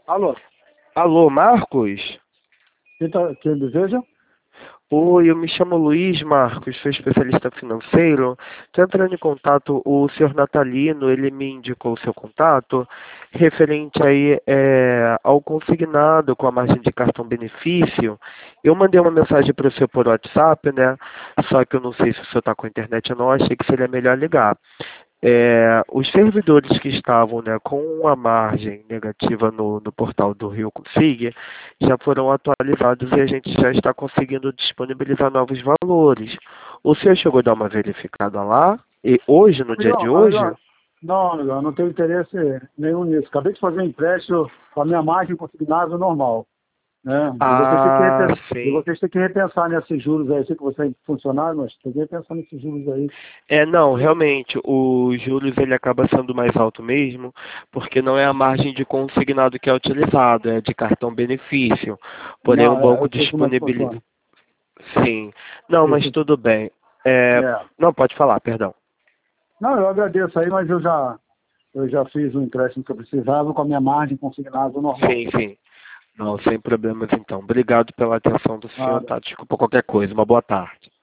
Alô, Alô, Marcos? quem deseja? Oi, eu me chamo Luiz Marcos, sou especialista financeiro. Estou entrando em contato, o senhor Natalino, ele me indicou o seu contato, referente aí ao consignado com a margem de cartão benefício. Eu mandei uma mensagem para o senhor por WhatsApp, né? Só que eu não sei se o senhor está com a internet ou não, achei que seria melhor ligar. Os servidores que estavam, né, com a margem negativa no portal do Rio Consig já foram atualizados e a gente já está conseguindo disponibilizar novos valores. O senhor chegou a dar uma verificada lá? E hoje, no dia de hoje? Não, amigão, eu não tenho interesse nenhum nisso. Acabei de fazer um empréstimo com a minha margem consignável normal, né? Ah, sim. Vocês têm que repensar nesses juros aí. Eu sei que você é funcionário, mas tem que repensar nesses juros aí. Não, realmente, os juros ele acaba sendo mais alto mesmo, porque não é a margem de consignado que é utilizado, é de cartão benefício. Porém, o Não, banco eu sei como é que disponibiliza. funciona. Sim. Não, Eu mas sei- tudo bem. É, é. não, pode falar, perdão. Não, eu agradeço aí, mas eu já fiz o empréstimo que eu precisava com a minha margem consignável normal. Sim, sim. Não, sem problemas então. Obrigado pela atenção do senhor, Nada. tá? Desculpa qualquer coisa. Uma boa tarde.